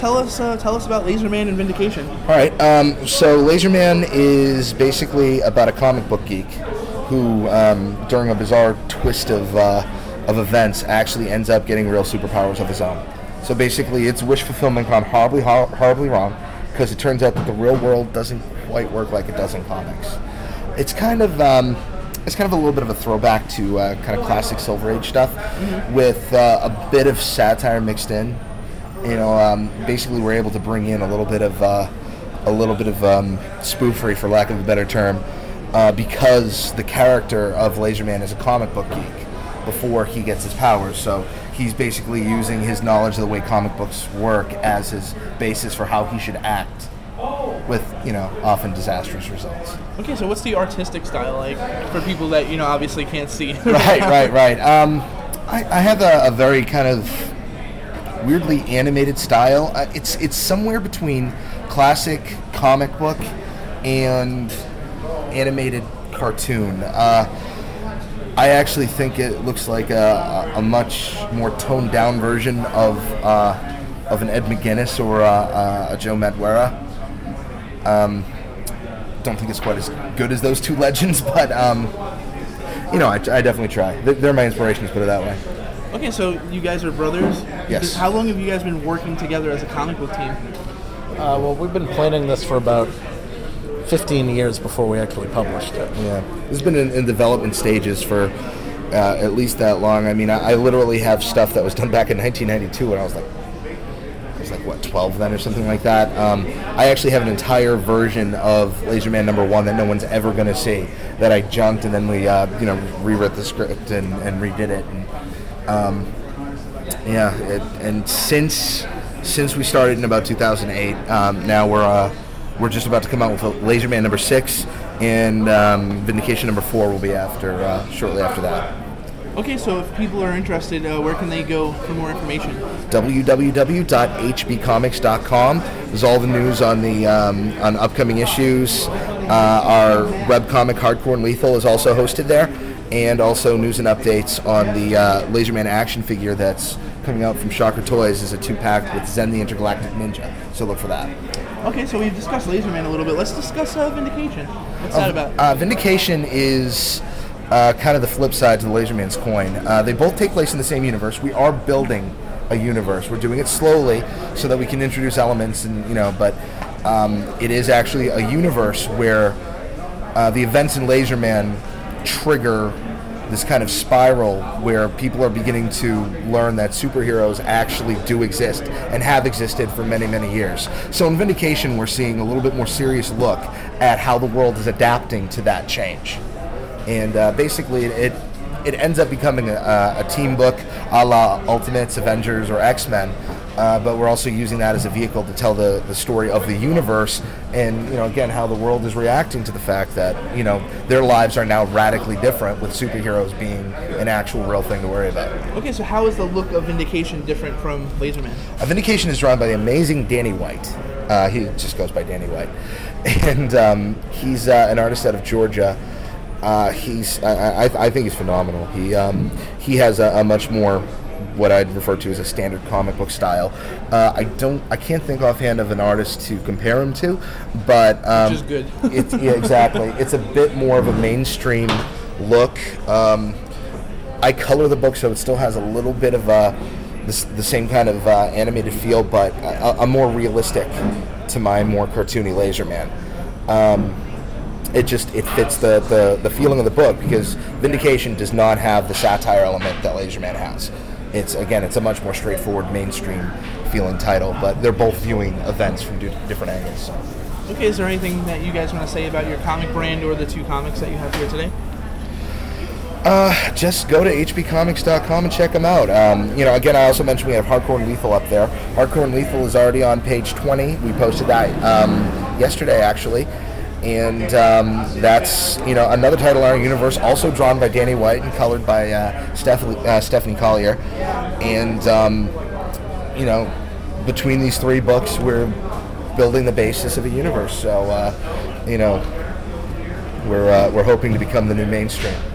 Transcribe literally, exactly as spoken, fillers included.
Tell us, uh, tell us about Laserman and Vindication. All right. Um, so Laserman is basically about a comic book geek who, um, during a bizarre twist of uh, of events, actually ends up getting real superpowers of his own. So basically, it's wish fulfillment gone horribly, hor- horribly wrong, because it turns out that the real world doesn't quite work like it does in comics. It's kind of um, it's kind of a little bit of a throwback to uh, kind of classic Silver Age stuff, mm-hmm. with uh, a bit of satire mixed in. You know, um, basically we're able to bring in a little bit of uh, a little bit of um, spoofery, for lack of a better term, uh, because the character of Laserman is a comic book geek before he gets his powers. So he's basically using his knowledge of the way comic books work as his basis for how he should act, with, you know, often disastrous results. Okay, so what's the artistic style like for people that, you know, obviously can't see? right, right, right. Um, I, I have a, a very kind of weirdly animated style. Uh, it's it's somewhere between classic comic book and animated cartoon. Uh, I actually think it looks like a, a much more toned down version of uh, of an Ed McGuinness or a, a Joe Madureira. Um, don't think it's quite as good as those two legends, but um, you know, I, I definitely try. They're my inspirations, put it that way. Okay, so you guys are brothers? Yes. How long have you guys been working together as a comic book team? Uh, well, we've been planning this for about fifteen years before we actually published it. Yeah, it's been in, in development stages for uh, at least that long. I mean, I, I literally have stuff that was done back in nineteen ninety-two when I was like, I was like what, twelve then or something like that. Um, I actually have an entire version of Laserman number one that no one's ever going to see, that I junked, and then we, uh, you know, rewrote the script and, and redid it. And, um, yeah, it, and since since we started in about two thousand eight, um, now we're uh, we're just about to come out with Laserman number six, and um, Vindication number four will be after uh, shortly after that. Okay, so if people are interested, uh, where can they go for more information? w w w dot h b comics dot com. There's all the news on the um, on upcoming issues. Uh, our webcomic Hardcore and Lethal is also hosted there, and also news and updates on the uh, Laserman action figure that's coming out from Shocker Toys as a two-pack with Zen the Intergalactic Ninja. So look for that. Okay, so we've discussed Laserman a little bit. Let's discuss uh, Vindication. What's uh, that about? Uh, Vindication is uh, kind of the flip side to the Laserman's coin. Uh, they both take place in the same universe. We are building a universe. We're doing it slowly so that we can introduce elements, and you know, but um, it is actually a universe where uh, the events in Laserman trigger this kind of spiral where people are beginning to learn that superheroes actually do exist and have existed for many, many years. So in Vindication, we're seeing a little bit more serious look at how the world is adapting to that change. And uh, basically, it it ends up becoming a, a team book a la Ultimates, Avengers, or X-Men, uh, but we're also using that as a vehicle to tell the, the story of the universe, and, you know, again, how the world is reacting to the fact that, you know, their lives are now radically different, with superheroes being an actual real thing to worry about. Okay, so how is the look of Vindication different from Laserman? Uh, Vindication is drawn by the amazing Danny White. Uh, he just goes by Danny White. And um, he's uh, an artist out of Georgia. Uh, he's, I, I, I think he's phenomenal. He um, he has a, a much more, what I'd refer to as a standard comic book style. Uh, I don't, I can't think offhand of an artist to compare him to, but um, which is good. it's yeah, exactly. It's a bit more of a mainstream look. Um, I color the book so it still has a little bit of a the, the same kind of uh, animated feel, but a, a more realistic to my more cartoony Laserman. Um, It just, it fits the, the, the feeling of the book, because Vindication does not have the satire element that Laserman has. It's, again, it's a much more straightforward, mainstream feeling title, but they're both viewing events from d- different angles. So. Okay, is there anything that you guys want to say about your comic brand or the two comics that you have here today? Uh, just go to h b comics dot com and check them out. Um, you know, again, I also mentioned we have Hardcore and Lethal up there. Hardcore and Lethal is already on page twenty. We posted that um, yesterday, actually. And um, that's, you know, another title in our universe, also drawn by Danny White and colored by uh, Stephanie, uh, Stephanie Collier. And, um, you know, between these three books, we're building the basis of a universe. So, uh, you know, we're uh, we're hoping to become the new mainstream.